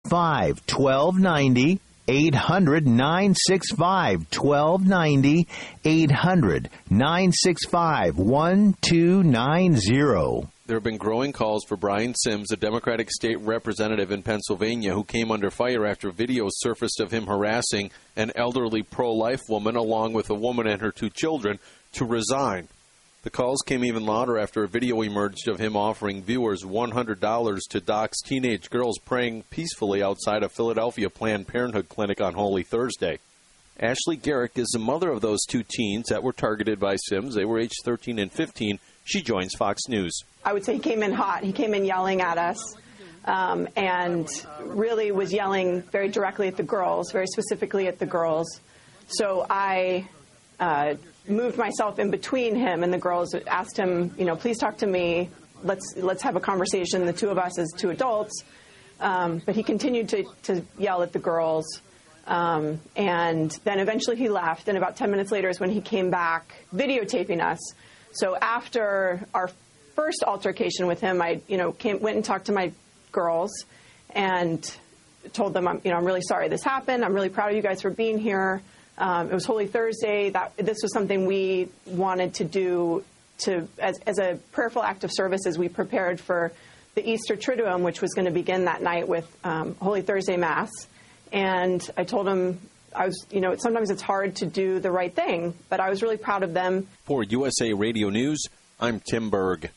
800-965-1290. 800-965-1290. 800-965-1290. There have been growing calls for Brian Sims, a Democratic state representative in Pennsylvania who came under fire after videos surfaced of him harassing an elderly pro-life woman along with a woman and her 2 children to resign. The calls came even louder after a video emerged of him offering viewers $100 to dox teenage girls praying peacefully outside a Philadelphia Planned Parenthood clinic on Holy Thursday. Ashley Garrick is the mother of those 2 teens that were targeted by Sims. They were aged 13 and 15. She joins Fox News. I would say he came in hot. He came in yelling at us and really was yelling very directly at the girls, very specifically at the girls. So I moved myself in between him and the girls, asked him, please talk to me. Let's have a conversation, the 2 of us as 2 adults. But he continued to yell at the girls. And then eventually he left. And about 10 minutes later is when he came back videotaping us. So after our first altercation with him, I, went and talked to my girls and told them, I'm really sorry this happened. I'm really proud of you guys for being here. It was Holy Thursday. This was something we wanted to do as a prayerful act of service as we prepared for the Easter Triduum, which was going to begin that night with Holy Thursday Mass. And I told him, sometimes it's hard to do the right thing, but I was really proud of them. For USA Radio News, I'm Tim Berg.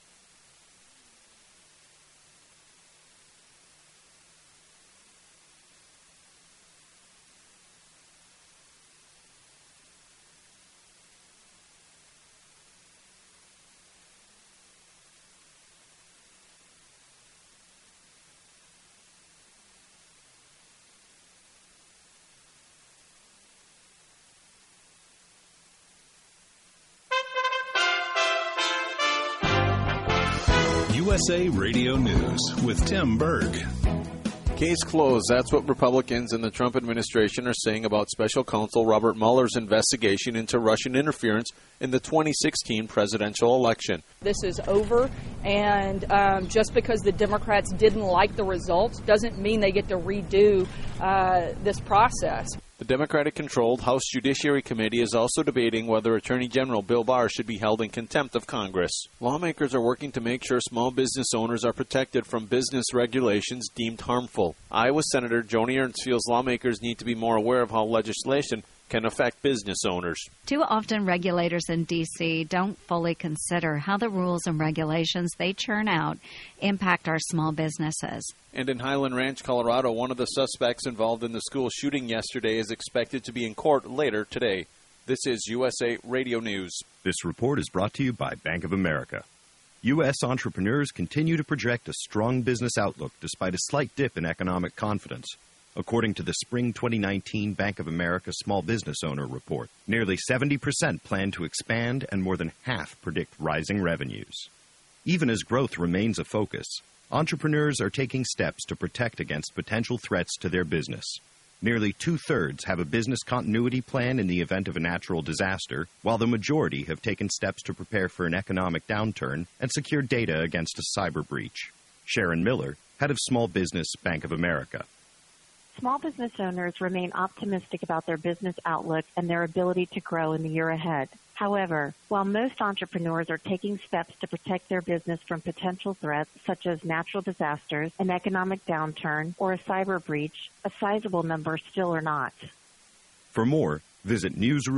USA Radio News with Tim Berg. Case closed. That's what Republicans in the Trump administration are saying about Special Counsel Robert Mueller's investigation into Russian interference in the 2016 presidential election. This is over, and just because the Democrats didn't like the results doesn't mean they get to redo this process. The Democratic-controlled House Judiciary Committee is also debating whether Attorney General Bill Barr should be held in contempt of Congress. Lawmakers are working to make sure small business owners are protected from business regulations deemed harmful. Iowa Senator Joni Ernst feels lawmakers need to be more aware of how legislation can affect business owners. Too often regulators in D.C. don't fully consider how the rules and regulations they churn out impact our small businesses. And in Highland Ranch, Colorado, one of the suspects involved in the school shooting yesterday is expected to be in court later today. This is USA Radio News. This report is brought to you by Bank of America. U.S. entrepreneurs continue to project a strong business outlook despite a slight dip in economic confidence. According to the Spring 2019 Bank of America Small Business Owner Report, nearly 70% plan to expand and more than half predict rising revenues. Even as growth remains a focus, entrepreneurs are taking steps to protect against potential threats to their business. Nearly two-thirds have a business continuity plan in the event of a natural disaster, while the majority have taken steps to prepare for an economic downturn and secure data against a cyber breach. Sharon Miller, head of Small Business Bank of America. Small business owners remain optimistic about their business outlook and their ability to grow in the year ahead. However, while most entrepreneurs are taking steps to protect their business from potential threats such as natural disasters, an economic downturn, or a cyber breach, a sizable number still are not. For more, visit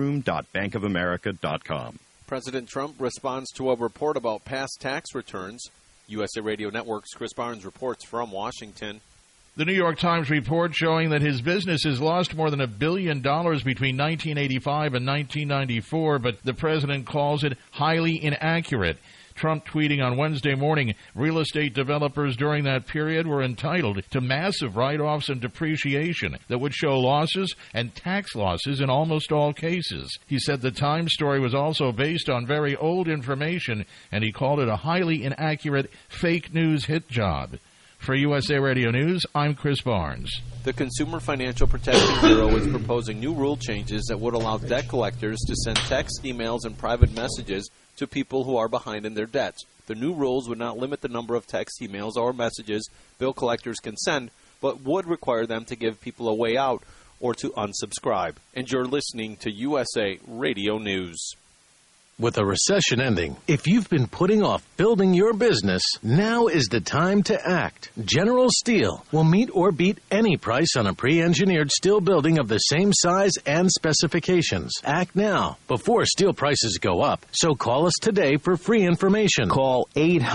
newsroom.bankofamerica.com. President Trump responds to a report about past tax returns. USA Radio Network's Chris Barnes reports from Washington. The New York Times report showing that his business has lost more than $1 billion between 1985 and 1994, but the president calls it highly inaccurate. Trump tweeting on Wednesday morning, real estate developers during that period were entitled to massive write-offs and depreciation that would show losses and tax losses in almost all cases. He said the Times story was also based on very old information, and he called it a highly inaccurate fake news hit job. For USA Radio News, I'm Chris Barnes. The Consumer Financial Protection Bureau is proposing new rule changes that would allow debt collectors to send text, emails, and private messages to people who are behind in their debts. The new rules would not limit the number of text, emails, or messages bill collectors can send, but would require them to give people a way out or to unsubscribe. And you're listening to USA Radio News. With a recession ending, if you've been putting off building your business, now is the time to act. General Steel will meet or beat any price on a pre-engineered steel building of the same size and specifications. Act now before steel prices go up. So call us today for free information. Call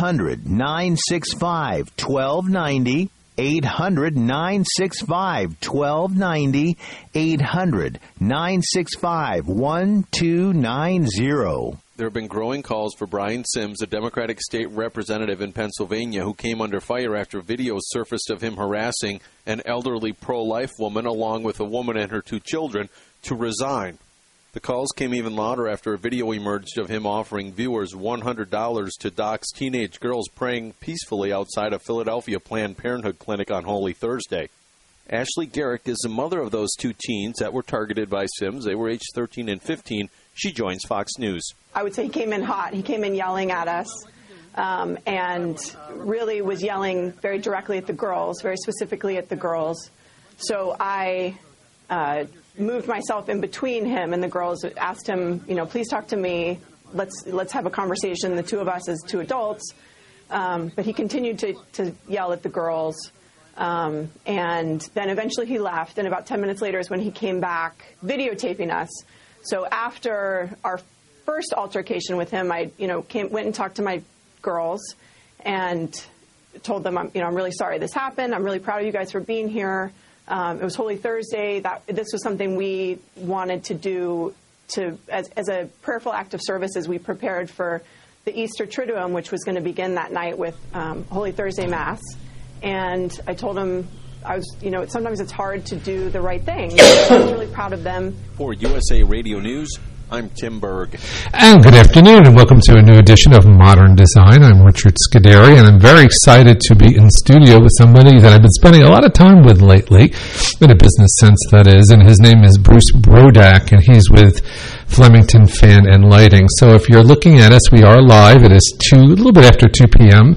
800-965-1290. 800-965-1290, 800-965-1290. There have been growing calls for Brian Sims, a Democratic state representative in Pennsylvania who came under fire after videos surfaced of him harassing an elderly pro-life woman along with a woman and her 2 children, to resign. The calls came even louder after a video emerged of him offering viewers $100 to dox teenage girls praying peacefully outside a Philadelphia Planned Parenthood clinic on Holy Thursday. Ashley Garrick is the mother of those 2 teens that were targeted by Sims. They were aged 13 and 15. She joins Fox News. I would say he came in hot. He came in yelling at us and really was yelling very directly at the girls, very specifically at the girls. So I moved myself in between him and the girls, asked him, please talk to me. Let's have a conversation, the 2 of us as 2 adults. But he continued to yell at the girls. And then eventually he left. And about 10 minutes later is when he came back videotaping us. So after our first altercation with him, I went and talked to my girls and told them, I'm really sorry this happened. I'm really proud of you guys for being here. It was Holy Thursday. This was something we wanted to do as a prayerful act of service as we prepared for the Easter Triduum, which was going to begin that night with Holy Thursday Mass. And I told him, sometimes it's hard to do the right thing. I was really proud of them. For USA Radio News, I'm Tim Berg. And good afternoon, and welcome to a new edition of Modern Design. I'm Richard Scuderi, and I'm very excited to be in studio with somebody that I've been spending a lot of time with lately, in a business sense, that is, and his name is Bruce Brodak, and he's with Flemington Fan and Lighting. So if you're looking at us, we are live. It is a little bit after 2 p.m.,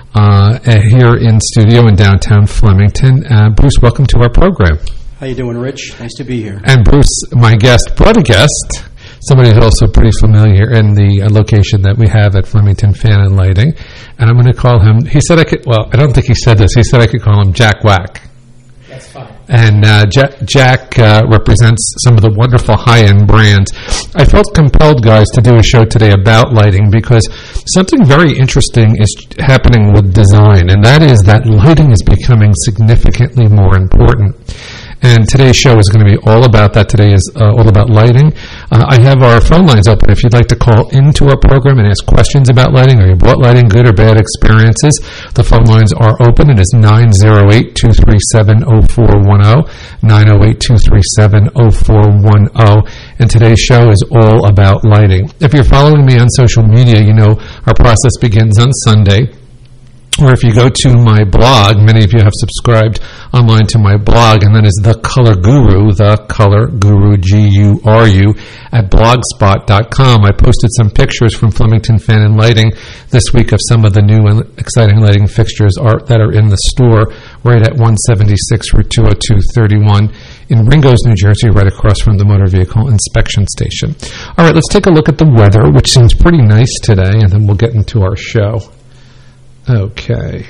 here in studio in downtown Flemington. Bruce, welcome to our program. How you doing, Rich? Nice to be here. And Bruce, my guest, brought a guest, somebody who's also pretty familiar in the location that we have at Flemington Fan and Lighting. And I'm going to call him, he said I could, well, I don't think he said this, he said I could call him Jack Whack. That's fine. And Jack represents some of the wonderful high-end brands. I felt compelled, guys, to do a show today about lighting because something very interesting is happening with design, and that is that lighting is becoming significantly more important. And today's show is going to be all about that. Today is all about lighting. I have our phone lines open if you'd like to call into our program and ask questions about lighting, or you bought lighting, good or bad experiences. The phone lines are open. It is 908-237-0410, 908-237-0410. And today's show is all about lighting. If you're following me on social media, you know our process begins on Sunday. Or if you go to my blog, many of you have subscribed online to my blog, and that is The Color Guru, G-U-R-U, at blogspot.com. I posted some pictures from Flemington Fan and Lighting this week of some of the new and exciting lighting fixtures that are in the store right at 176 Route 20231 in Ringo's, New Jersey, right across from the Motor Vehicle Inspection Station. All right, let's take a look at the weather, which seems pretty nice today, and then we'll get into our show. Okay.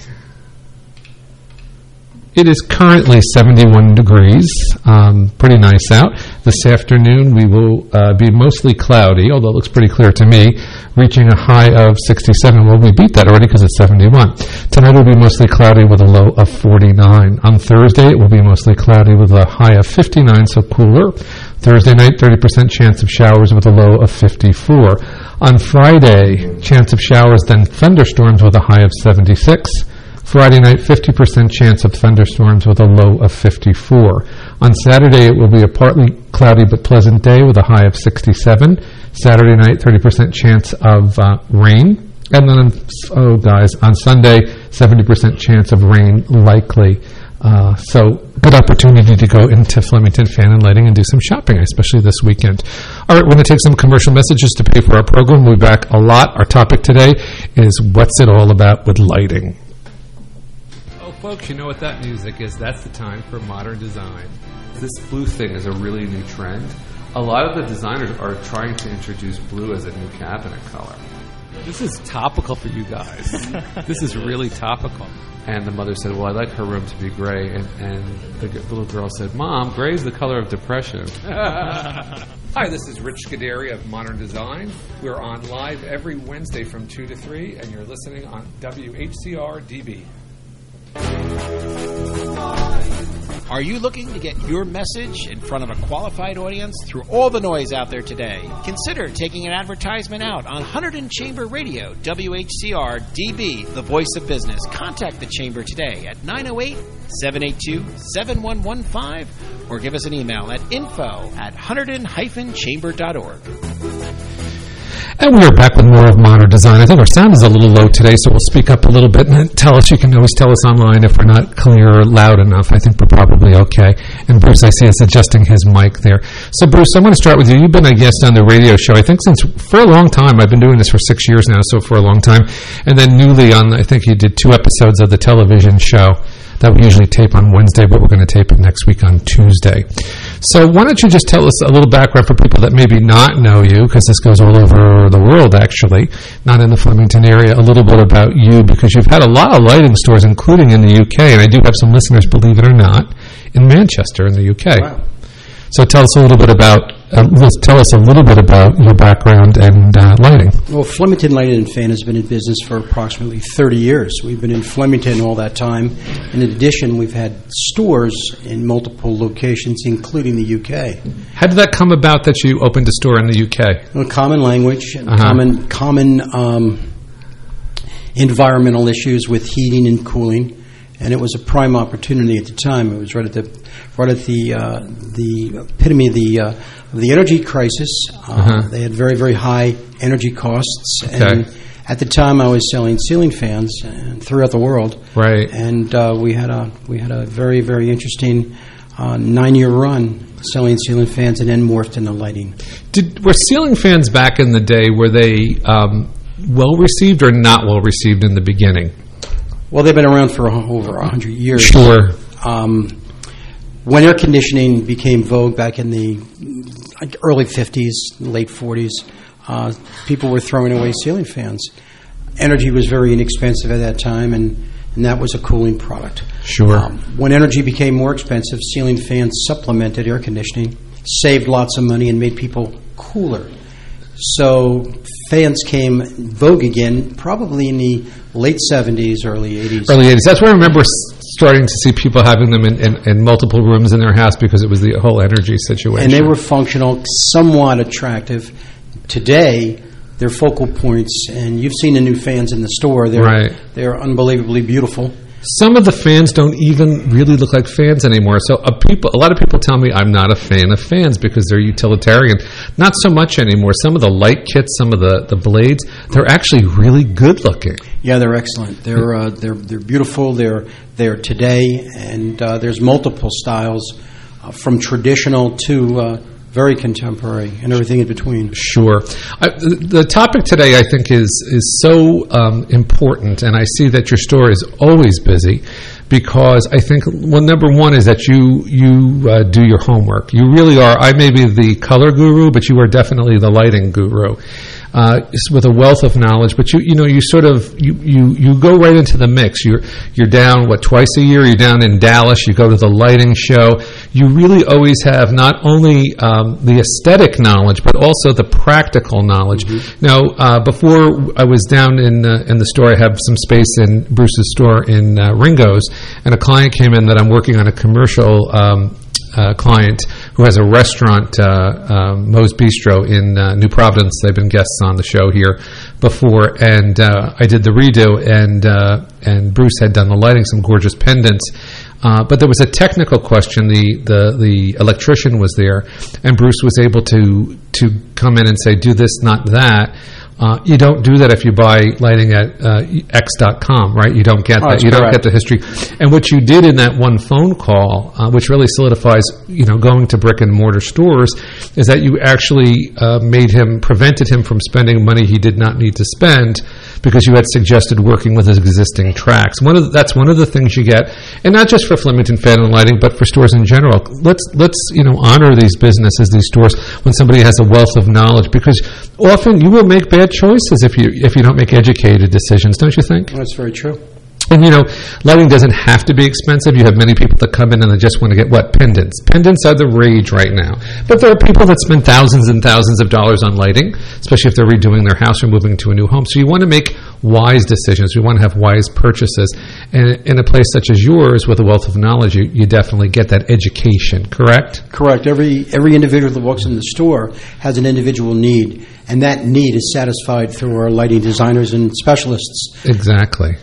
It is currently 71 degrees, pretty nice out. This afternoon we will be mostly cloudy, although it looks pretty clear to me, reaching a high of 67. Well, we beat that already because it's 71. Tonight will be mostly cloudy with a low of 49. On Thursday it will be mostly cloudy with a high of 59, so cooler. Thursday night, 30% chance of showers with a low of 54. On Friday, chance of showers, then thunderstorms with a high of 76. Friday night, 50% chance of thunderstorms with a low of 54. On Saturday, it will be a partly cloudy but pleasant day with a high of 67. Saturday night, 30% chance of rain. And then, on Sunday, 70% chance of rain likely. So good opportunity to go into Flemington Fan and Lighting and do some shopping, especially this weekend. All right, we're going to take some commercial messages to pay for our program. We'll be back a lot. Our topic today is what's it all about with lighting. folks, you know what that music is. That's the time for modern design. This blue thing is a really new trend. A lot of the designers are trying to introduce blue as a new cabinet color. This is topical for you guys. This is really topical. And the mother said, well, I'd like her room to be gray. And the little girl said, Mom, gray is the color of depression. Hi, this is Rich Scuderi of Modern Design. We're on live every Wednesday from 2 to 3, and you're listening on WHCR-DB. Are you looking to get your message in front of a qualified audience through all the noise out there today? Consider taking an advertisement out on Hunterdon Chamber Radio, WHCR-DB, the voice of business. Contact the Chamber today at 908-782-7115 or give us an email at info@hunterdon-chamber.org. And we are back with more of Modern Design. I think our sound is a little low today, so we'll speak up a little bit and tell us. You can always tell us online if we're not clear or loud enough. I think we're probably okay. And Bruce, I see, is adjusting his mic there. So, Bruce, I'm going to start with you. You've been a guest on the radio show, I think, for a long time. I've been doing this for 6 years now, so for a long time. And then newly on, I think you did 2 episodes of the television show that we usually tape on Wednesday, but we're going to tape it next week on Tuesday. So why don't you just tell us a little background for people that maybe not know you, because this goes all over the world, actually, not in the Flemington area, a little bit about you, because you've had a lot of lighting stores, including in the UK, and I do have some listeners, believe it or not, in Manchester in the UK. Wow. So tell us a little bit about your background and lighting. Well, Flemington Lighting and Fan has been in business for approximately 30 years. We've been in Flemington all that time. In addition, we've had stores in multiple locations, including the UK. How did that come about that you opened a store in the UK? Well, common language, and common environmental issues with heating and cooling. And it was a prime opportunity at the time. It was right at the epitome of the energy crisis. They had very, very high energy costs, and at the time I was selling ceiling fans throughout the world. Right. And we had a very, very interesting 9-year run selling ceiling fans, and then morphed into lighting. Were ceiling fans back in the day, were they well received or not well received in the beginning? Well, they've been around for over 100 years. Sure. When air conditioning became vogue back in the early 50s, late 40s, people were throwing away ceiling fans. Energy was very inexpensive at that time, and that was a cooling product. Sure. When energy became more expensive, ceiling fans supplemented air conditioning, saved lots of money, and made people cooler. So fans came vogue again probably in the late 70s, early 80s. Early 80s. That's where I remember starting to see people having them in multiple rooms in their house because it was the whole energy situation. And they were functional, somewhat attractive. Today, they're focal points, and you've seen the new fans in the store. They're unbelievably beautiful. Some of the fans don't even really look like fans anymore. So a lot of people tell me I'm not a fan of fans because they're utilitarian. Not so much anymore. Some of the light kits, some of the blades, they're actually really good looking. Yeah, they're excellent. They're beautiful. They're today, and there's multiple styles from traditional to very contemporary and everything in between. Sure. The topic today, I think, is so important, and I see that your store is always busy because I think, well, number one is that you do your homework. You really are. I may be the color guru, but you are definitely the lighting guru. With a wealth of knowledge, but you go right into the mix. You're down twice a year. You're down in Dallas. You go to the lighting show. You really always have not only the aesthetic knowledge, but also the practical knowledge. Mm-hmm. Now, before I was down in the store, I have some space in Bruce's store in Ringo's, and a client came in that I'm working on a commercial. Client who has a restaurant, Moe's Bistro in New Providence. They've been guests on the show here before, and I did the redo, and Bruce had done the lighting, some gorgeous pendants. But there was a technical question. The electrician was there, and Bruce was able to come in and say, do this, not that. You don't do that if you buy lighting at X.com, right? You don't get that. You don't get the history. And what you did in that one phone call, which really solidifies, going to brick and mortar stores, is that you actually prevented him from spending money he did not need to spend because you had suggested working with his existing tracks. That's one of the things you get, and not just for Flemington Fan and Lighting, but for stores in general. Let's honor these businesses, these stores, when somebody has a wealth of knowledge, because often you will make bad choices if you don't make educated decisions, don't you think? That's very true. And, lighting doesn't have to be expensive. You have many people that come in and they just want to get, pendants. Pendants are the rage right now. But there are people that spend thousands and thousands of dollars on lighting, especially if they're redoing their house or moving to a new home. So you want to make wise decisions. You want to have wise purchases. And in a place such as yours, with a wealth of knowledge, you definitely get that education, correct? Correct. Every individual that walks in the store has an individual need, and that need is satisfied through our lighting designers and specialists. Exactly.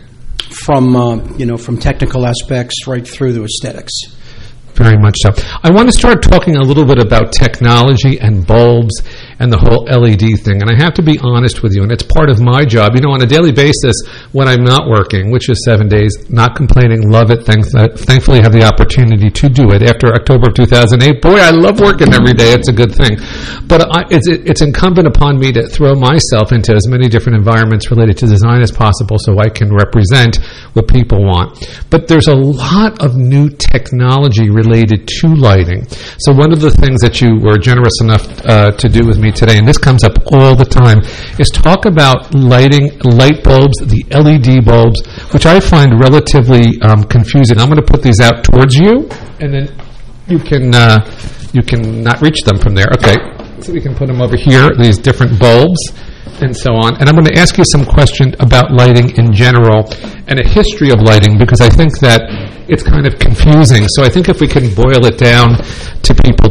From technical aspects right through to aesthetics. Very much so. I want to start talking a little bit about technology and bulbs and the whole LED thing. And I have to be honest with you, and it's part of my job. On a daily basis, when I'm not working, which is 7 days, not complaining, love it. Thankfully, I have the opportunity to do it. After October of 2008, boy, I love working every day. It's a good thing. But it's incumbent upon me to throw myself into as many different environments related to design as possible so I can represent what people want. But there's a lot of new technology related to lighting. So one of the things that you were generous enough to do with me today, and this comes up all the time, is talk about light bulbs, the LED bulbs, which I find relatively confusing. I'm going to put these out towards you, and then you can not reach them from there. Okay, so we can put them over here, these different bulbs, and so on. And I'm going to ask you some question about lighting in general and a history of lighting, because I think that it's kind of confusing. So I think if we can boil it down to people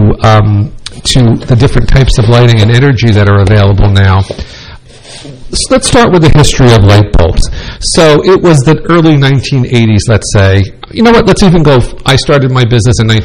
to the different types of lighting and energy that are available now. Let's start with the history of light bulbs. So it was the early 1980s, let's say. You know what? Let's even go. I started my business in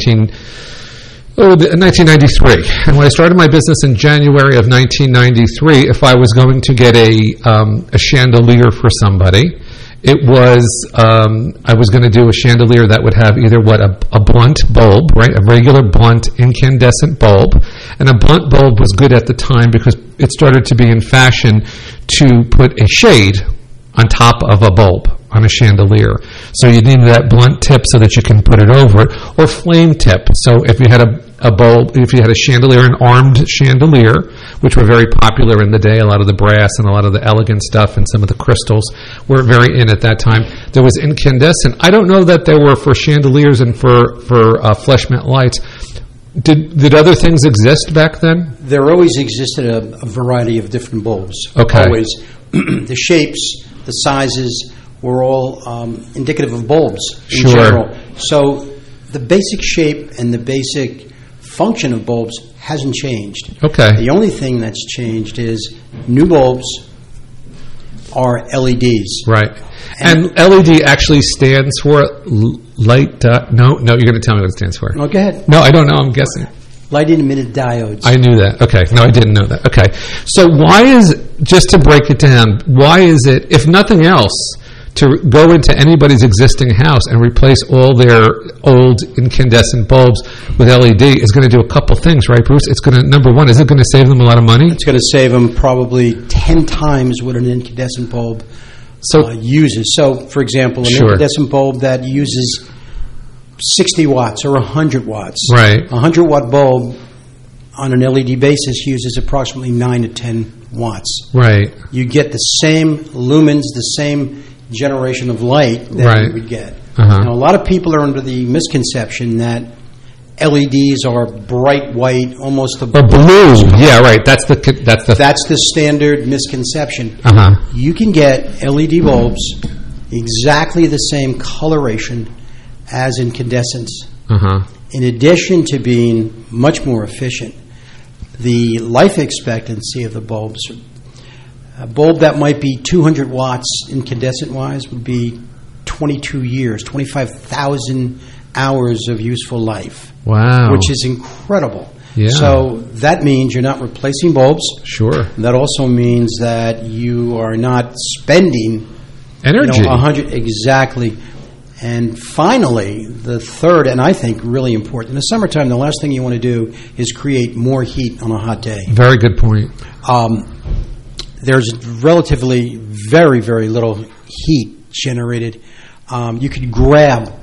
1993. And when I started my business in January of 1993, if I was going to get a chandelier for somebody, it was I was going to do a chandelier that would have either a blunt bulb, right, a regular blunt incandescent bulb, and a blunt bulb was good at the time because it started to be in fashion to put a shade on top of a bulb on a chandelier. So you needed that blunt tip so that you can put it over it, or flame tip. So if you had a bulb, if you had a chandelier, an armed chandelier, which were very popular in the day, a lot of the brass and a lot of the elegant stuff and some of the crystals were very in at that time. There was incandescent. I don't know that there were for chandeliers and for Fleshmet lights. Did other things exist back then? There always existed a variety of different bulbs. Okay. Always. The shapes, the sizes were all indicative of bulbs in general. So the basic shape and the basic function of bulbs hasn't changed. Okay. The only thing that's changed is new bulbs are LEDs. Right. And LED actually stands for light... No, you're going to tell me what it stands for. No, go ahead. No, I don't know. I'm guessing. Light-emitted diodes. I knew that. Okay. No, I didn't know that. Okay. So why is, just to break it down, why is it, if nothing else, to go into anybody's existing house and replace all their old incandescent bulbs with LED is going to do a couple things, right, Bruce? It's going to, number one, is it going to save them a lot of money? It's going to save them probably 10 times what an incandescent bulb uses. So, for example, an incandescent bulb that uses 60 watts or 100 watts. Right. A 100-watt bulb on an LED basis uses approximately 9 to 10 watts. Right. You get the same lumens, the same generation of light that you would get. Now, a lot of people are under the misconception that LEDs are bright white, almost a blue. Yeah, right. That's the standard misconception. You can get LED bulbs exactly the same coloration as incandescents. In addition to being much more efficient, the life expectancy of the bulbs, a bulb that might be 200 watts incandescent-wise would be 22 years, 25,000 hours of useful life. Wow. Which is incredible. Yeah. So that means you're not replacing bulbs. Sure. That also means that you are not spending energy. 100 exactly. And finally, the third, and I think really important, in the summertime, the last thing you want to do is create more heat on a hot day. Very good point. There's relatively very, very little heat generated. You could grab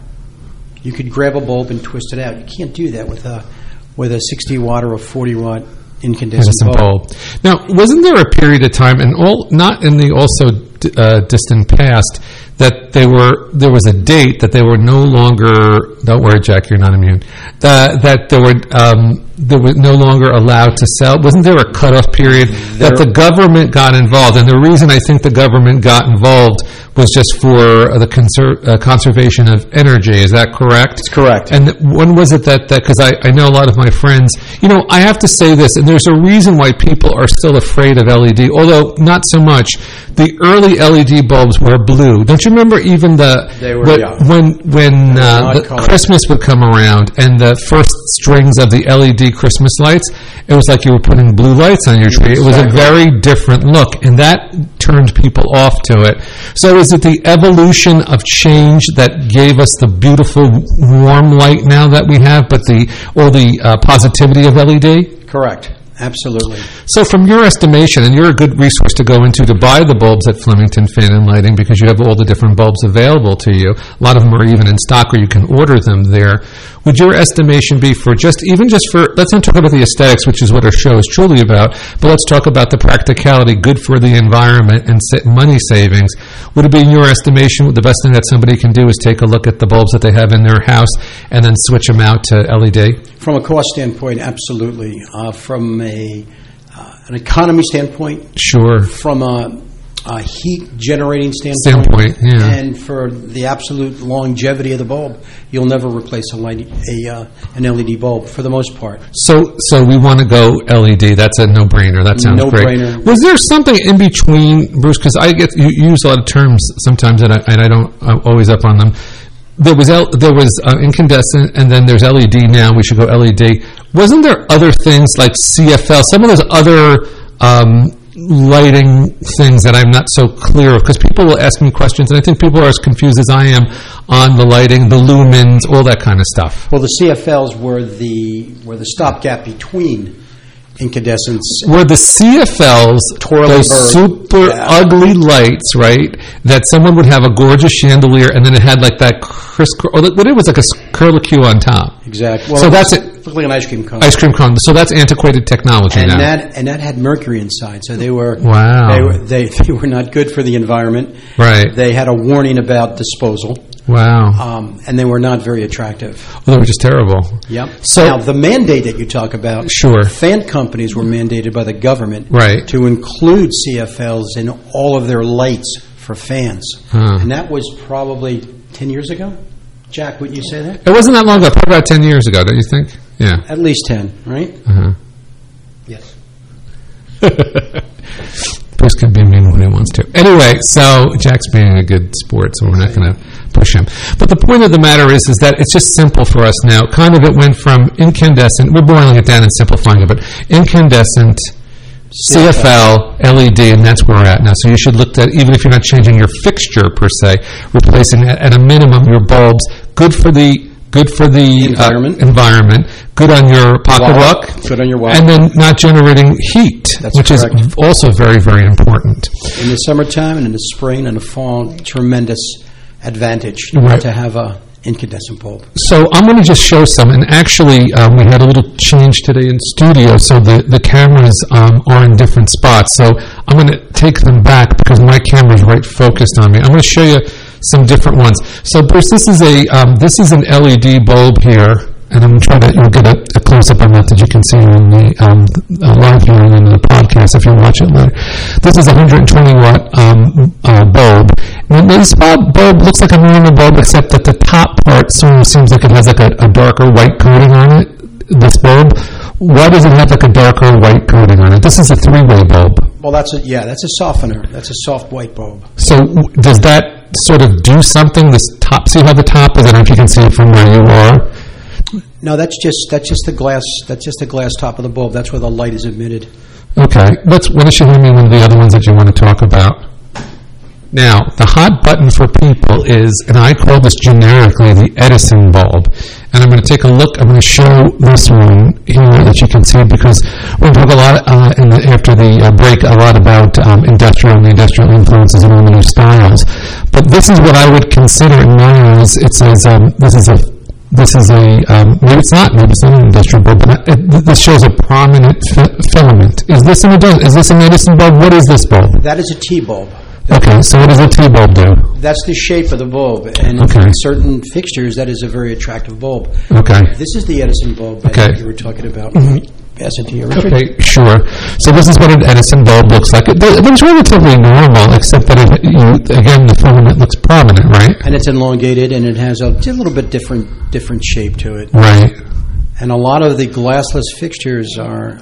a bulb and twist it out. You can't do that with a 60 watt or a 40 watt incandescent bulb. Now, wasn't there a period of time, and not in the also distant past, that there was a date that they were no longer, don't worry, Jack, you're not immune, that they were no longer allowed to sell? Wasn't there a cutoff period that the government got involved? And the reason I think the government got involved was just for the conservation of energy. Is that correct? It's correct. And when was it that because I know a lot of my friends, I have to say this, and there's a reason why people are still afraid of LED, although not so much. The early LED bulbs were blue. Don't you remember even when Christmas would come around and the first strings of the LED Christmas lights, it was like you were putting blue lights on your tree. It was a very different look, and that turned people off to it. So is it the evolution of change that gave us the beautiful warm light now that we have, but the positivity of LED? Correct. Absolutely. So from your estimation, and you're a good resource to go into to buy the bulbs at Flemington Fan and Lighting because you have all the different bulbs available to you. A lot of them are even in stock or you can order them there. Would your estimation be for let's not talk about the aesthetics, which is what our show is truly about, but let's talk about the practicality, good for the environment and money savings. Would it be in your estimation the best thing that somebody can do is take a look at the bulbs that they have in their house and then switch them out to LED? From a cost standpoint, absolutely. From an economy standpoint, sure. From a heat generating standpoint, yeah. And for the absolute longevity of the bulb, you'll never replace an LED bulb for the most part. So we want to go LED. That's a no-brainer. That sounds no-brainer. Great. Was there something in between, Bruce? Because you use a lot of terms sometimes, and I don't I'm always up on them. There was incandescent, and then there's LED now. We should go LED. Wasn't there other things like CFL, some of those other lighting things that I'm not so clear of? Because people will ask me questions, and I think people are as confused as I am on the lighting, the lumens, all that kind of stuff. Well, the CFLs were the stopgap between incandescents. Were the CFLs those super ugly lights, right? That someone would have a gorgeous chandelier, and then it had like that it was like a curlicue on top. Exactly. Well, so that's it. Looked like an ice cream cone. Ice cream cone. So that's antiquated technology now. That had mercury inside, so they were they were not good for the environment. Right. They had a warning about disposal. Wow. And they were not very attractive. Well, they were just terrible. Yep. So now, the mandate that you talk about, sure. Fan companies were mandated by the government to include CFLs in all of their lights for fans. And that was probably 10 years ago. Jack, wouldn't you say that? It wasn't that long ago, probably about 10 years ago, don't you think? Yeah. At least 10, right? Uh-huh. Yes. Bruce can be mean when he wants to. Anyway, so Jack's being a good sport, so we're not going to push him. But the point of the matter is that it's just simple for us now. Kind of it went from incandescent, we're boiling it down and simplifying it, but incandescent, CFL, LED, and that's where we're at now. So you should look at, even if you're not changing your fixture per se, replacing at a minimum your bulbs, good for the environment, good on your pocketbook, good on your wallet, and then not generating heat, which is also very, very important. In the summertime and in the spring and the fall, tremendous advantage to have a incandescent bulb. So I'm going to just show some, and actually we had a little change today in studio, so the cameras are in different spots. So I'm going to take them back because my camera's right focused on me. I'm going to show you some different ones. So Bruce, this is an LED bulb here, and I'm trying to get a close-up on that you can see on the live viewing and the podcast if you watch it later. This is a 120-watt bulb. And this bulb looks like a normal bulb, except that the top part sort of seems like it has like a darker white coating on it, this bulb. Why does it have like a darker white coating on it? This is a three-way bulb. Well, that's a softener. That's a soft white bulb. So does that sort of do something? This top, see how the top is? I don't know if you can see it from where you are. No, that's just the glass. That's just the glass top of the bulb. That's where the light is emitted. Okay. Why don't you hand me one of the other ones that you want to talk about? Now, the hot button for people is, and I call this generically the Edison bulb. And I'm going to take a look. I'm going to show this one here that you can see, because we talk a lot after the break a lot about industrial and the industrial influences and all the new styles. But this is what I would consider in my eyes. It says maybe it's not an industrial bulb, but this shows a prominent filament. Is this an Edison bulb? What is this bulb? That is a T-bulb. Okay, so what does a T-bulb do? That's the shape of the bulb, and in certain fixtures, that is a very attractive bulb. Okay. This is the Edison bulb that you were talking about. Pass it to you, Richard. Okay, sure. So this is what an Edison bulb looks like. It looks relatively normal, except that, again, the filament looks prominent, right? And it's elongated, and it has a little bit different shape to it. Right. And a lot of the glassless fixtures are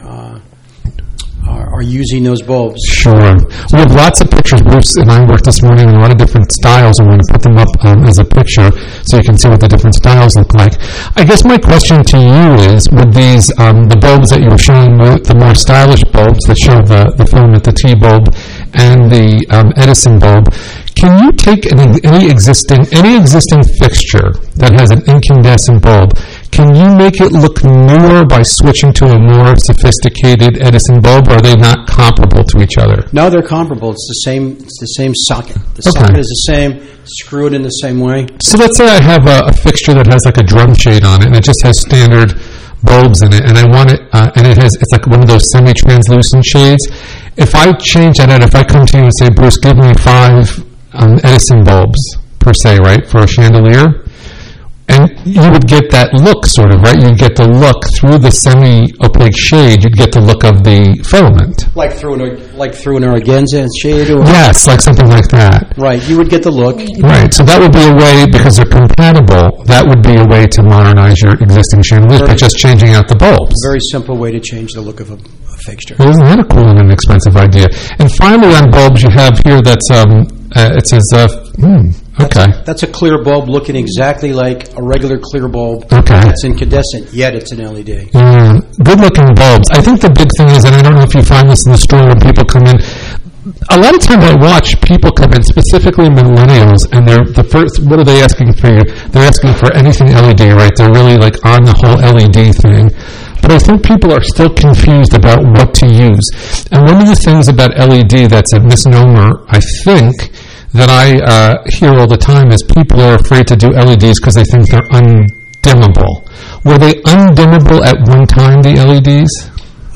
using those bulbs. Sure. We have lots of pictures. Bruce and I worked this morning on a lot of different styles, and we're going to put them up as a picture so you can see what the different styles look like. I guess my question to you is, with these, the bulbs that you were showing, the more stylish bulbs that show the filament, the T-bulb, and the Edison bulb, can you take any existing fixture that has an incandescent bulb, can you make it look newer by switching to a more sophisticated Edison bulb, or are they not comparable to each other? No, they're comparable. It's the same socket. The socket is the same, screwed in the same way. So let's say I have a fixture that has like a drum shade on it, and it just has standard bulbs in it, and I want it, and it's like one of those semi-translucent shades. If I change that out, if I come to you and say, Bruce, give me 5 Edison bulbs, per se, right, for a chandelier, and you would get that look, sort of, right? You'd get the look through the semi-opaque shade. You'd get the look of the filament, like through an organza shade, or yes, like something like that. Right, you would get the look. Right, so that would be a way, because they're compatible. That would be a way to modernize your existing chandeliers by just changing out the bulbs. Very simple way to change the look of a fixture. Well, isn't that a cool and inexpensive idea? And finally, on bulbs, you have here that's it says. Okay. That's a clear bulb looking exactly like a regular clear bulb. Okay. It's incandescent, yet it's an LED. Good-looking bulbs. I think the big thing is, and I don't know if you find this in the store when people come in, a lot of times I watch people come in, specifically millennials, and they're the first, what are they asking for you? They're asking for anything LED, right? They're really like on the whole LED thing. But I think people are still confused about what to use. And one of the things about LED that's a misnomer, I think, that I hear all the time is people are afraid to do LEDs because they think they're undimmable. Were they undimmable at one time, the LEDs?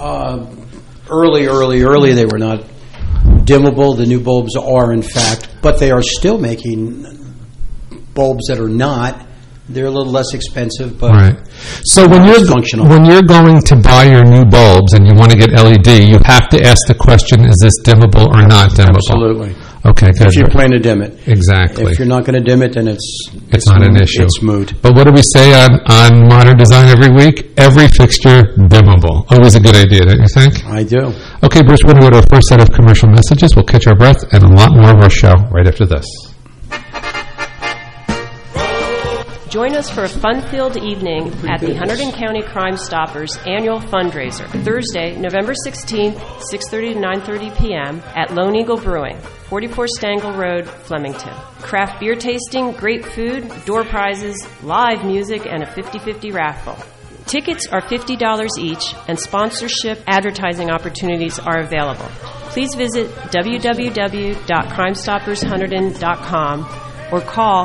Early, they were not dimmable. The new bulbs are, in fact, but they are still making bulbs that are not. They're a little less expensive, but right. So when you're going to buy your new bulbs and you want to get LED, you have to ask the question: is this dimmable or not dimmable? Absolutely. Okay, good. If you plan to dim it, exactly. If you're not going to dim it, then it's not an issue. It's moot. But what do we say on Modern Design every week? Every fixture dimmable. Always a good idea, don't you think? I do. Okay, Bruce, we're going to go to our first set of commercial messages. We'll catch our breath and a lot more of our show right after this. Join us for a fun-filled evening at the Hunterdon County Crime Stoppers annual fundraiser, Thursday, November 16th, 6:30 to 9:30 p.m. at Lone Eagle Brewing, 44 Stangl Road, Flemington. Craft beer tasting, great food, door prizes, live music, and a 50-50 raffle. Tickets are $50 each, and sponsorship advertising opportunities are available. Please visit www.crimestoppershunterdon.com or call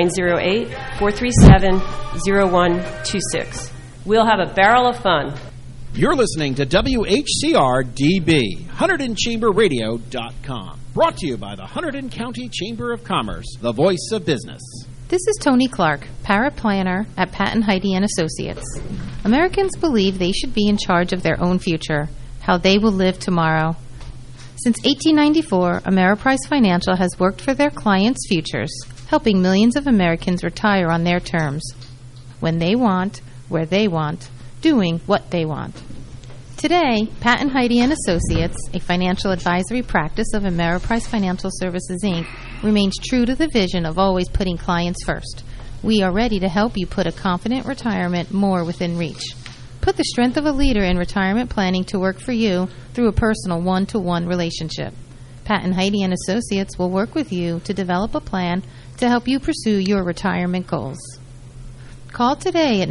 908-437-0126. We'll have a barrel of fun. You're listening to WHCR-DB, HunterdonChamberRadio.com. Brought to you by the Hunterdon County Chamber of Commerce, the voice of business. This is Tony Clark, paraplanner at Patton Heide & Associates. Americans believe they should be in charge of their own future, how they will live tomorrow. Since 1894, Ameriprise Financial has worked for their clients' futures, helping millions of Americans retire on their terms, when they want, where they want, doing what they want. Today, Patton Heide & Associates, a financial advisory practice of Ameriprise Financial Services, Inc., remains true to the vision of always putting clients first. We are ready to help you put a confident retirement more within reach. Put the strength of a leader in retirement planning to work for you through a personal one-to-one relationship. Pat and Heidi and Associates will work with you to develop a plan to help you pursue your retirement goals. Call today at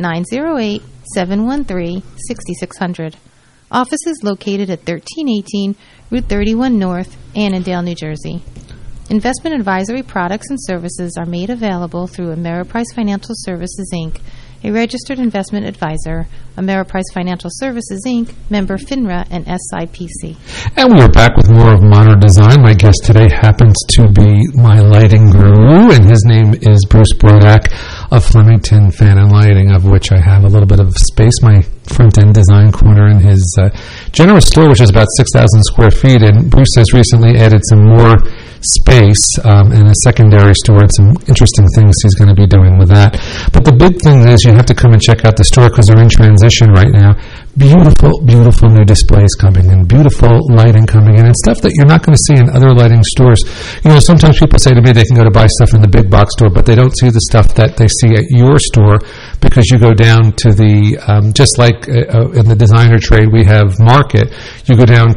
908-713-6600. Office is located at 1318 Route 31 North, Annandale, New Jersey. Investment advisory products and services are made available through Ameriprise Financial Services, Inc., a registered investment advisor. Ameriprise Financial Services, Inc., member FINRA and SIPC. And we are back with more of Modern Design. My guest today happens to be my lighting guru, and his name is Bruce Brodak of Flemington Fan and Lighting, of which I have a little bit of space, my front-end design corner in his generous store, which is about 6,000 square feet. And Bruce has recently added some more space in a secondary store and some interesting things he's going to be doing with that. But the big thing is you have to come and check out the store because they're in transition right now. Beautiful, beautiful new displays coming in, beautiful lighting coming in, and stuff that you're not going to see in other lighting stores. You know, sometimes people say to me they can go to buy stuff in the big box store, but they don't see the stuff that they see at your store because you go down to the, just like in the designer trade we have Market, you go down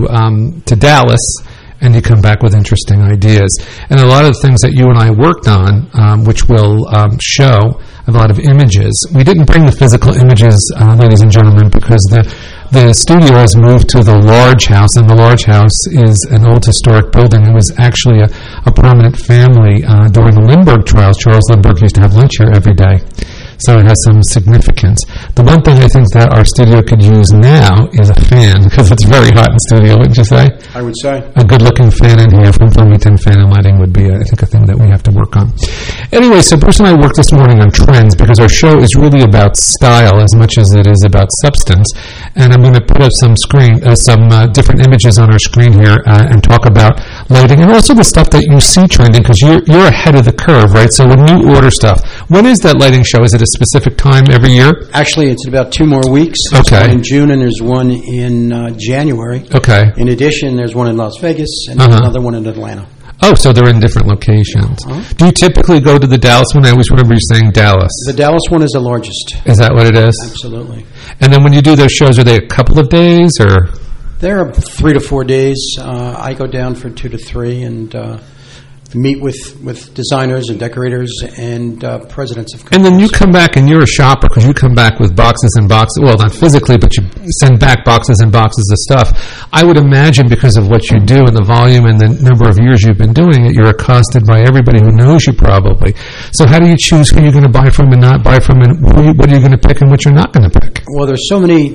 to Dallas, and you come back with interesting ideas. And a lot of the things that you and I worked on, which will show a lot of images. We didn't bring the physical images, ladies and gentlemen, because the studio has moved to the large house, and the large house is an old historic building. It was actually a prominent family during the Lindbergh trials. Charles Lindbergh used to have lunch here every day. So it has some significance. The one thing I think that our studio could use now is a fan, because it's very hot in studio, wouldn't you say? I would say. A good-looking fan in here from Flemington Fan and Lighting would be, I think, a thing that we have to work on. Anyway, so Bruce and I worked this morning on trends, because our show is really about style as much as it is about substance. And I'm going to put up some different images on our screen here and talk about lighting, and also the stuff that you see trending, because you're ahead of the curve, right? So when you order stuff, when is that lighting show? Is it a specific time every year? Actually, it's in about 2 more weeks. There's one in June, and there's one in January. Okay. In addition, there's one in Las Vegas and another one in Atlanta. Oh, so they're in different locations. Do you typically go to the Dallas one? I always remember you saying Dallas. The Dallas one is the largest. Is that what it is? Absolutely. And then when you do those shows, are they a couple of days, or? They're 3 to 4 days. I go down for 2 to 3 and meet with designers and decorators and presidents of companies. And then you come back and you're a shopper, because you come back with boxes and boxes, well, not physically, but you send back boxes and boxes of stuff. I would imagine because of what you do and the volume and the number of years you've been doing it, you're accosted by everybody who knows you probably. So how do you choose who you're going to buy from and not buy from, and what are you going to pick and what you're not going to pick? Well, there's so many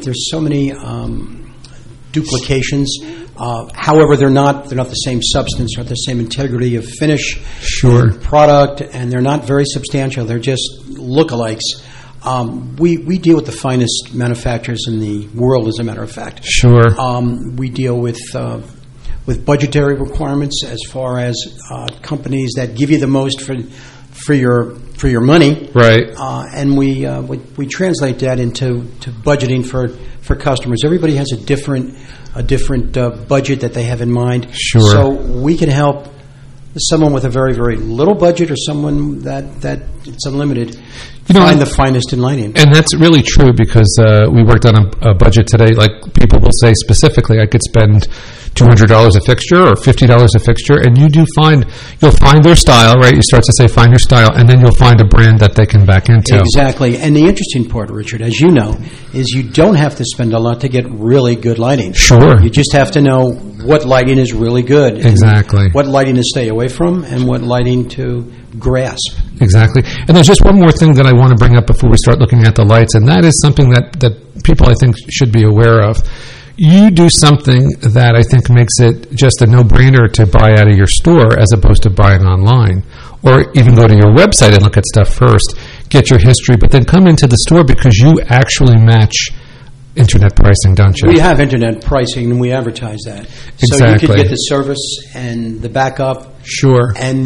duplications. However, they're not the same substance or the same integrity of finish, and product, and they're not very substantial. They're just lookalikes. We deal with the finest manufacturers in the world, as a matter of fact. Sure. We deal with budgetary requirements as far as companies that give you the most for your money. Right. And we translate that into budgeting for customers. Everybody has a different budget that they have in mind. Sure. So we can help someone with a very, very little budget or someone that it's unlimited find the finest in lighting. And that's really true, because we worked on a budget today. Like, people will say specifically, I could spend $200 a fixture or $50 a fixture, and you'll find their style, right? You start to say find your style, and then you'll find a brand that they can back into. Exactly. And the interesting part, Richard, as you know, is you don't have to spend a lot to get really good lighting. Sure. You just have to know what lighting is really good. Exactly. What lighting to stay away from and what lighting to grasp. Exactly. And there's just one more thing that I want to bring up before we start looking at the lights, and that is something that people, I think, should be aware of. You do something that I think makes it just a no-brainer to buy out of your store as opposed to buying online, or even go to your website and look at stuff first, get your history, but then come into the store, because you actually match internet pricing, don't you? We have internet pricing, and we advertise that. Exactly. So you could get the service and the backup Sure. and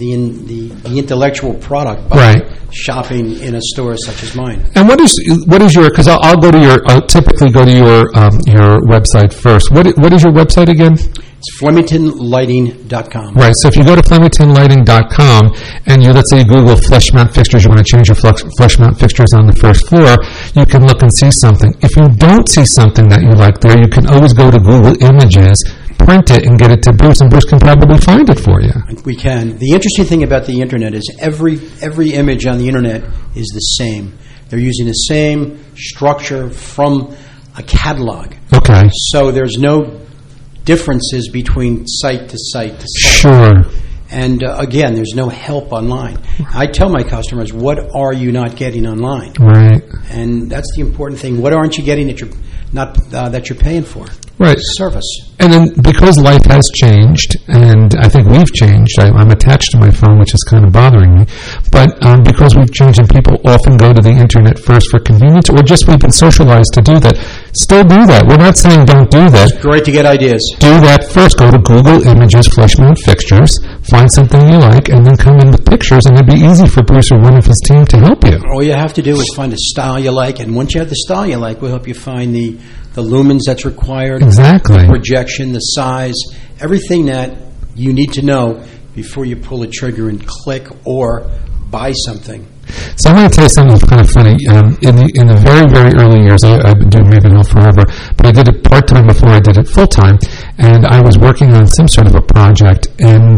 the intellectual product by Right. shopping in a store such as mine. And what is your? Because I'll go to I'll typically go to your website first. What is your website again? It's FlemingtonLighting.com. Right. So if you go to FlemingtonLighting.com and let's say you Google flush mount fixtures, you want to change your flush mount fixtures on the first floor, you can look and see something. If you don't see something that you like there, you can always go to Google Images, print it, and get it to Bruce, and Bruce can probably find it for you. We can. The interesting thing about the Internet is every image on the Internet is the same. They're using the same structure from a catalog. Okay. So there's no differences between site to site to site. Sure. And again, there's no help online. I tell my customers, what are you not getting online? Right. And that's the important thing. What aren't you getting that you're not that you're paying for? Right. Service. And then because life has changed, and I think we've changed, I'm attached to my phone, which is kind of bothering me, but because we've changed and people often go to the Internet first for convenience, or just we've been socialized to do that, still do that. We're not saying don't do that. It's great to get ideas. Do that first. Go to Google Images, flush mount fixtures, find something you like, and then come in with pictures, and it'd be easy for Bruce or one of his team to help you. All you have to do is find a style you like, and once you have the style you like, we'll help you find the lumens that's required, Exactly. the projection, the size, everything that you need to know before you pull a trigger and click or buy something. So I'm going to tell you something that's kind of funny. In the very, very early years, I've been doing Maven Health forever, but I did it part-time before I did it full-time, and I was working on some sort of a project, and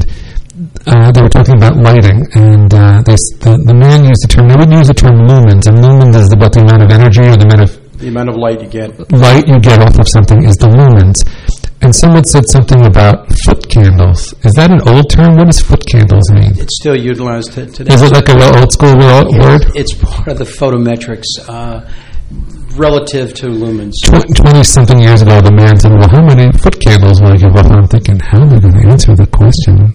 they were talking about lighting, and the man used the term, they would use the term lumens, and lumens is about the amount of energy or the amount of light you get. Light you get off of something is the lumens. And someone said something about foot candles. Is that an old term? What does foot candles mean? It's still utilized today. Is it like an old school word? It's part of the photometrics relative to lumens. 20-something years ago, the man said, well, how many foot candles will I give off? And I'm thinking, how am I going to answer the question?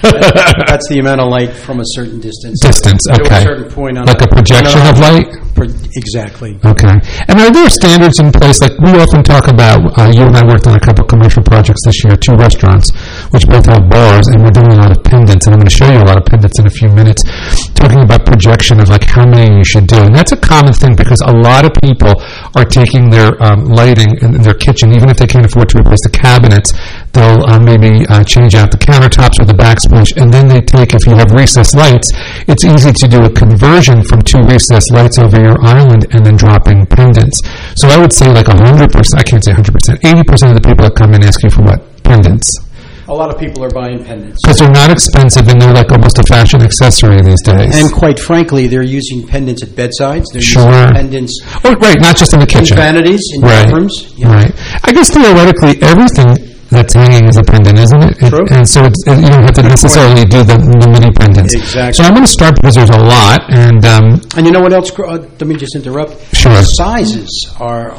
That's the amount of light from a certain distance. Okay. To a certain point on like a projection of light? Exactly. Okay. And are there standards in place? Like we often talk about, you and I worked on a couple commercial projects this year, 2 restaurants, which both have bars, and we're doing a lot of pendants, and I'm going to show you a lot of pendants in a few minutes, talking about projection of like how many you should do. And that's a common thing because a lot of people are taking their lighting in their kitchen, even if they can't afford to replace the cabinets, they'll maybe change out the countertops or the backsplash, and then they take, if you have recessed lights, it's easy to do a conversion from 2 recessed lights over your island and then dropping pendants. So I would say like 100%, I can't say 100%, 80% of the people that come in ask you for what? Pendants. A lot of people are buying pendants. Because they're not expensive and they're like almost a fashion accessory these days. And quite frankly, they're using pendants at bedsides. They're Sure. using pendants. Oh, right, not just in the kitchen. In vanities, in right. bathrooms. Yeah. Right. I guess theoretically everything that's hanging is a pendant, isn't it? True. And so you don't have to necessarily do the mini pendants. Exactly. So I'm going to start because there's a lot. And you know what else? Let me just interrupt. Sure. Sizes are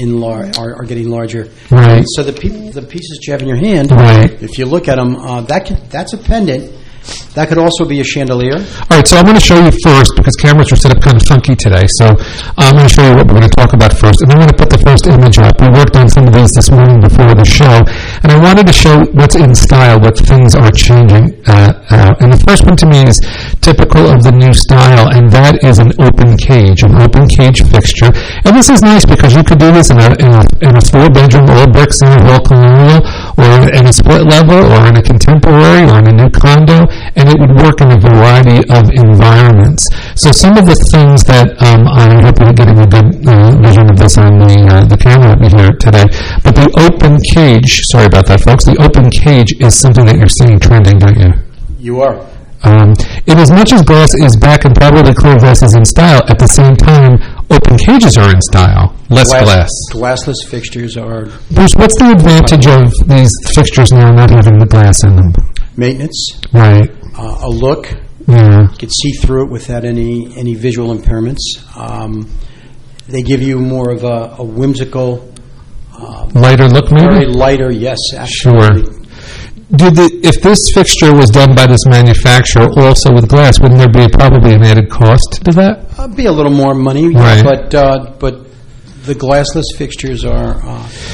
getting larger. Right. So the pieces that you have in your hand, right. If you look at them, that's a pendant. That could also be a chandelier. All right, so I'm going to show you first, because cameras are set up kind of funky today, so I'm going to show you what we're going to talk about first, and I'm going to put the first image up. We worked on some of these this morning before the show, and I wanted to show what's in style, what things are changing. And the first one to me is typical of the new style, and that is an open cage fixture. And this is nice because you could do this in a 4-bedroom all-brick Center Hill colonial, or in a split level, or in a contemporary, or in a new condo, and it would work in a variety of environments. So some of the things that I hope you're getting a good vision of this on the camera here today, but the open cage, sorry about that, folks, the open cage is something that you're seeing trending, don't you? You are. In as much as glass is back and probably clear glass is in style, at the same time, open cages are in style. Less glass. Glassless fixtures are... Bruce, what's the advantage of these fixtures now not having the glass in them? Maintenance. Right. A look. Yeah. You can see through it without any visual impairments. They give you more of a whimsical... lighter look, maybe? Very lighter, yes, absolutely. Sure. If this fixture was done by this manufacturer also with glass, wouldn't there be probably an added cost to that? Be a little more money, right. but The glassless fixtures are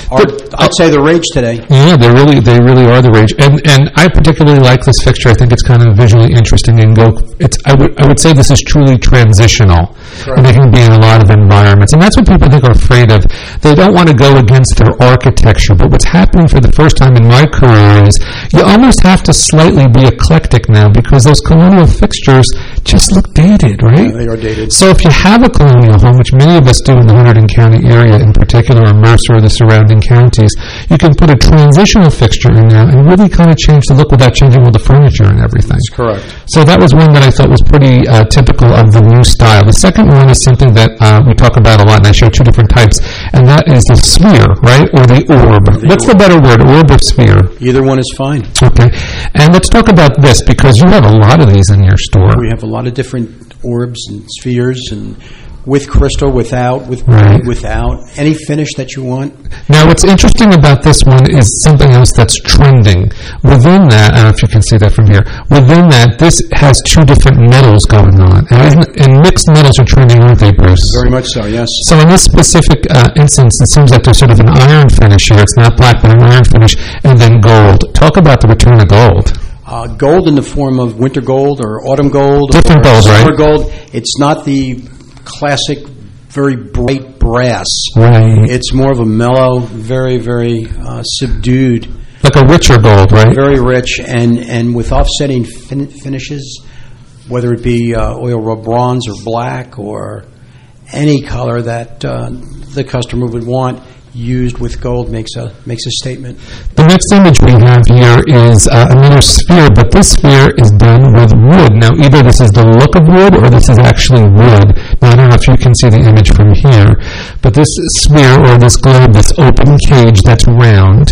I'd say the rage today. Yeah, they really are the rage. And I particularly like this fixture. I think it's kind of visually interesting and I would say this is truly transitional. Correct. And they can be in a lot of environments. And that's what people think are afraid of. They don't want to go against their architecture. But what's happening for the first time in my career is you almost have to slightly be eclectic now because those colonial fixtures just look dated, right? Yeah, they are dated. So if you have a colonial home, which many of us do in the Hunterdon County area in particular, or Mercer or the surrounding counties, you can put a transitional fixture in there and really kind of change the look without changing all the furniture and everything. That's correct. So that was one that I thought was pretty typical of the new style. The second one is something that we talk about a lot, and I show two different types, and that is the sphere, right, or the orb. What's the better word, orb or sphere? Either one is fine. Okay. And let's talk about this, because you have a lot of these in your store. We have a lot of different orbs and spheres, and with crystal, without, without, any finish that you want. Now, what's interesting about this one is something else that's trending. Within that, I don't know if you can see that from here, within that, this has two different metals going on. And mixed metals are trending, aren't they, Bruce? Very much so, yes. So in this specific instance, it seems like there's sort of an iron finish here. It's not black, but an iron finish, and then gold. Talk about the return of gold. Gold in the form of winter gold or autumn gold. Different gold, right? Summer gold. It's not the classic, very bright brass. Right. It's more of a mellow, very, very subdued. Like a richer gold, right? Very rich, and with offsetting finishes, whether it be oil rub bronze or black or any color that the customer would want. Used with gold makes a statement. The next image we have here is another sphere, but this sphere is done with wood. Now, either this is the look of wood or this is actually wood. Now, I don't know if you can see the image from here, but this sphere or this globe, this open cage that's round,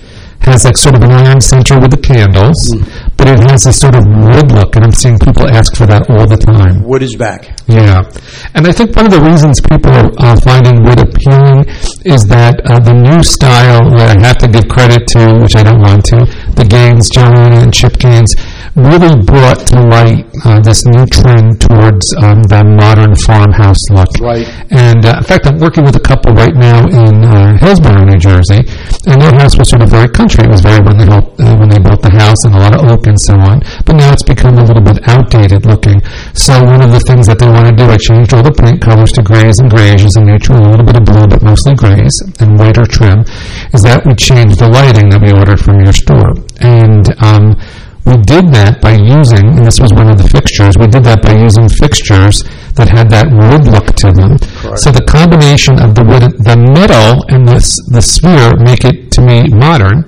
has like sort of an iron center with the candles, but it has this sort of wood look, and I'm seeing people ask for that all the time. Wood is back. Yeah. And I think one of the reasons people are finding wood appealing is that the new style, that I have to give credit to, which I don't want to, the Gaines, Joanna and Chip Gaines, really brought to light this new trend towards the modern farmhouse look. Right. And in fact, I'm working with a couple right now in Hillsborough, New Jersey, and their house was sort of very country. It was very when they built the house, and a lot of oak and so on. But now it's become a little bit outdated looking. So one of the things that they want to do, I changed all the paint colors to grays and grayish and neutral, a little bit of blue, but mostly grays and whiter trim, is that we changed the lighting that we ordered from your store. And we did that by using, and this was one of the fixtures, we did that by using fixtures that had that wood look to them. Correct. So the combination of the wood, the metal and the sphere make it, to me, modern,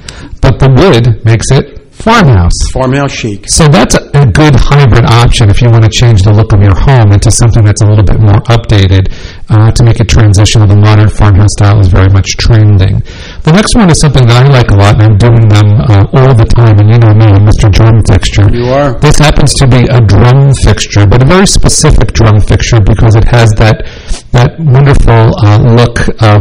but the wood makes it farmhouse. Farmhouse chic. So that's a good hybrid option if you want to change the look of your home into something that's a little bit more updated to make it transitional. The modern farmhouse style is very much trending. The next one is something that I like a lot, and I'm doing them all the time, and you know me, I'm Mr. Drum Fixture. You are. This happens to be a drum fixture, but a very specific drum fixture because it has that wonderful look of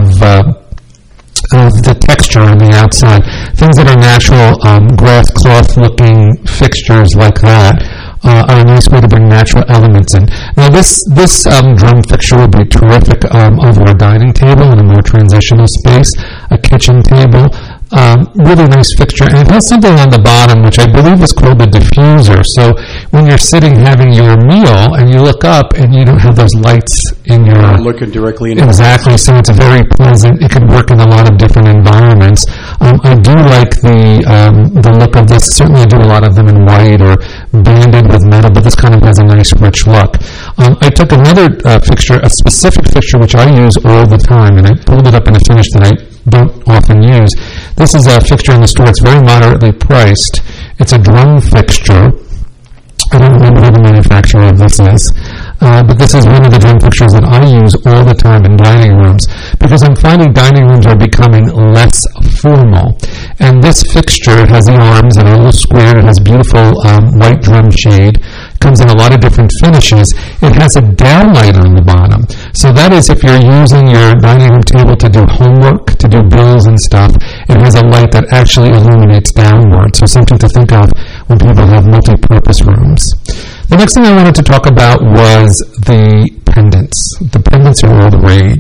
the texture on the outside. Things that are natural grass cloth looking fixtures like that are a nice way to bring natural elements in. Now this drum fixture will be terrific over a dining table in a more transitional space, a kitchen table. Really nice fixture, and it has something on the bottom which I believe is called a diffuser. So when you're sitting having your meal and you look up and you don't have those lights in your... You're looking directly in. Exactly, so it's very pleasant. It can work in a lot of different environments. I do like the look of this. Certainly I do a lot of them in white or banded with metal, but this kind of has a nice rich look. I took another fixture, a specific fixture which I use all the time, and I pulled it up in a finish that I don't often use. This is a fixture in the store. It's very moderately priced. It's a drum fixture. I don't remember who the manufacturer of this is, but this is one of the drum fixtures that I use all the time in dining rooms because I'm finding dining rooms are becoming less formal. And this fixture has the arms that are a little squared. It has beautiful white drum shade. Comes in a lot of different finishes. It has a downlight on the bottom. So that is if you're using your dining room table to do homework, to do bills and stuff, it has a light that actually illuminates downward. So something to think of when people have multi-purpose rooms. The next thing I wanted to talk about was the pendants. The pendants are all the rage.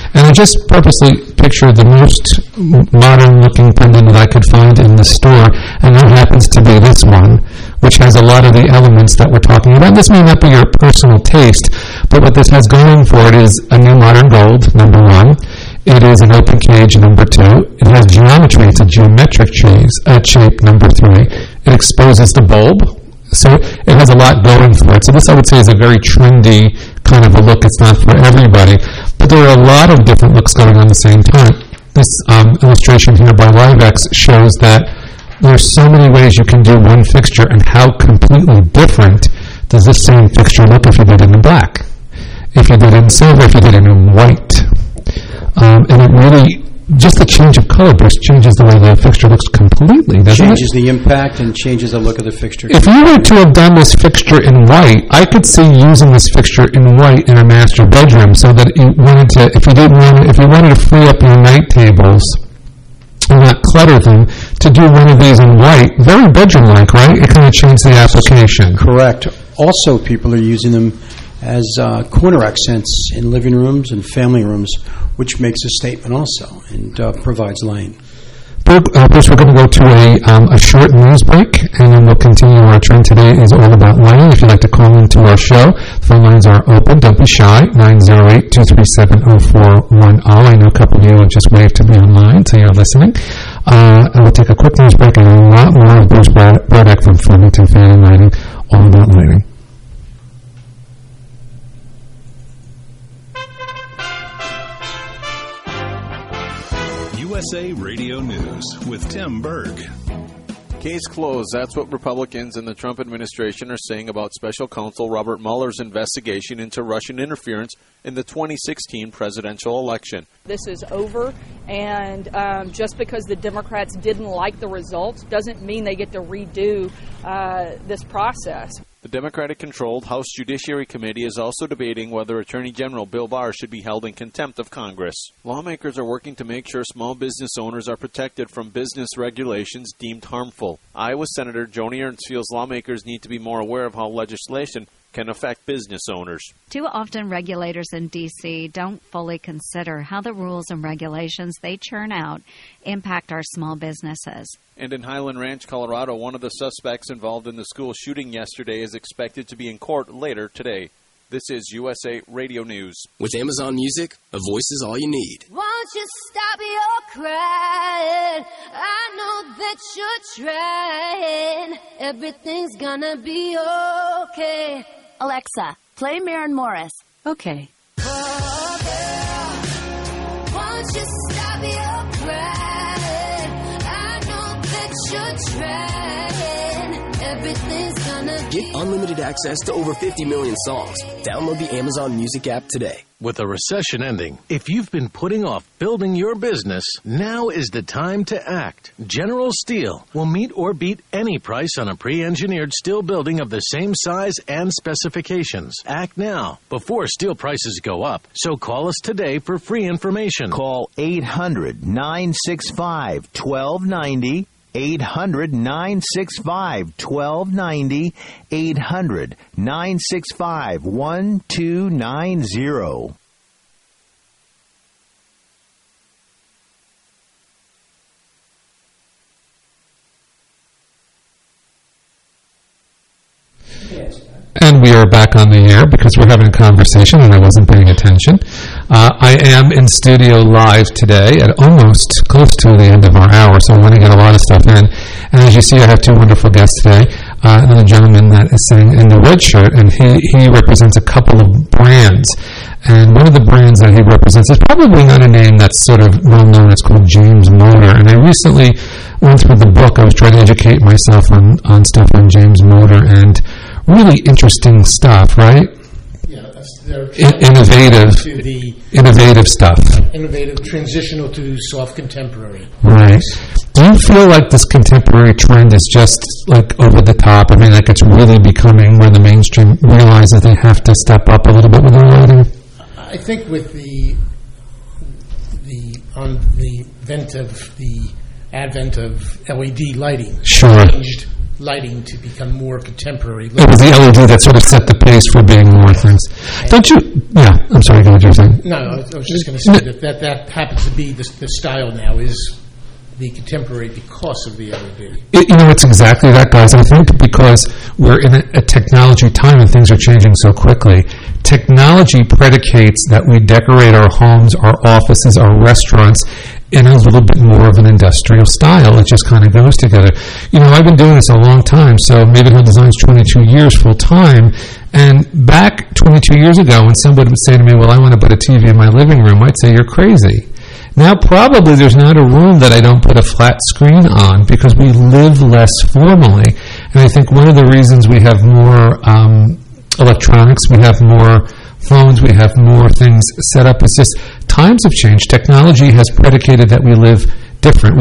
And I just purposely pictured the most modern-looking pendant that I could find in the store, and that happens to be this one, which has a lot of the elements that we're talking about. This may not be your personal taste, but what this has going for it is a new modern gold, number one. It is an open cage, number two. It has geometry. It's a geometric shape, number three. It exposes the bulb. So it has a lot going for it. So this, I would say, is a very trendy kind of a look. It's not for everybody. But there are a lot of different looks going on at the same time. This illustration here by Livex shows that there are so many ways you can do one fixture, and how completely different does this same fixture look if you did it in black, if you did it in silver, if you did it in white. And it really, just the change of color burst changes the way the fixture looks completely, doesn't it? Changes the impact and changes the look of the fixture. If you were to have done this fixture in white, I could see using this fixture in white in a master bedroom, so that you wanted to, if you wanted to free up your night tables and not clutter them, to do one of these in white, very bedroom-like, right? It kind of changed the application. Correct. Also, people are using them as corner accents in living rooms and family rooms, which makes a statement also and provides light. Bruce, we're going to go to a short news break, and then we'll continue. Our trend today is all about lighting. If you'd like to call into our show, phone lines are open. Don't be shy. 908-237-0410. I know a couple of you have just waved to me online, so you're listening. And we'll take a quick news break, and a lot more of Bruce Burdick from Flemington Fan and Lighting, all about lighting. USA Radio News with Tim Berg. Case closed. That's what Republicans in the Trump administration are saying about special counsel Robert Mueller's investigation into Russian interference in the 2016 presidential election. This is over, and just because the Democrats didn't like the results doesn't mean they get to redo this process. The Democratic-controlled House Judiciary Committee is also debating whether Attorney General Bill Barr should be held in contempt of Congress. Lawmakers are working to make sure small business owners are protected from business regulations deemed harmful. Iowa Senator Joni Ernst feels lawmakers need to be more aware of how legislation can affect business owners. Too often regulators in D.C. don't fully consider how the rules and regulations they churn out impact our small businesses. And in Highland Ranch, Colorado, one of the suspects involved in the school shooting yesterday is expected to be in court later today. This is USA Radio News. With Amazon Music, a voice is all you need. Won't you stop your crying? I know that you're trying. Everything's gonna be okay. Alexa, play Maren Morris. Okay. Oh, girl, won't you stop your crying? I know that you're trying. Everything's gonna be Get unlimited access to over 50 million songs. Download the Amazon Music app today. With a recession ending, if you've been putting off building your business, now is the time to act. General Steel will meet or beat any price on a pre-engineered steel building of the same size and specifications. Act now, before steel prices go up. So call us today for free information. Call 800-965-1290. 800-965-1290. 800-965-1290. And we are back on the air because we're having a conversation and I wasn't paying attention. I am in studio live today at almost close to the end of our hour, so I want to get a lot of stuff in. And as you see, I have two wonderful guests today. Another gentleman that is sitting in the red shirt, and he represents a couple of brands. And one of the brands that he represents is probably not a name that's sort of well known. It's called James Motor. And I recently went through the book. I was trying to educate myself on stuff on James Motor, and really interesting stuff, right? Yeah, innovative stuff. Innovative, transitional to soft contemporary. Right. Do you feel like this contemporary trend is just like over the top? I mean, like it's really becoming where the mainstream realizes they have to step up a little bit with their lighting? I think with the advent of LED lighting, sure, changed lighting to become more contemporary. It was the LED that sort of set the pace for being more things. Don't you? Yeah, I'm sorry, go ahead, you're saying. No, I was just going to say that happens to be the style now, is the contemporary because of the LED. It's exactly that, guys. I think because we're in a technology time and things are changing so quickly, technology predicates that we decorate our homes, our offices, our restaurants in a little bit more of an industrial style. It just kind of goes together. I've been doing this a long time, so Maven Hill Design's 22 years full time. And back 22 years ago, when somebody would say to me, well, I want to put a TV in my living room, I'd say, you're crazy. Now, probably there's not a room that I don't put a flat screen on because we live less formally. And I think one of the reasons we have more electronics, we have more phones, we have more things set up, is just times have changed. Technology has predicated that we live different.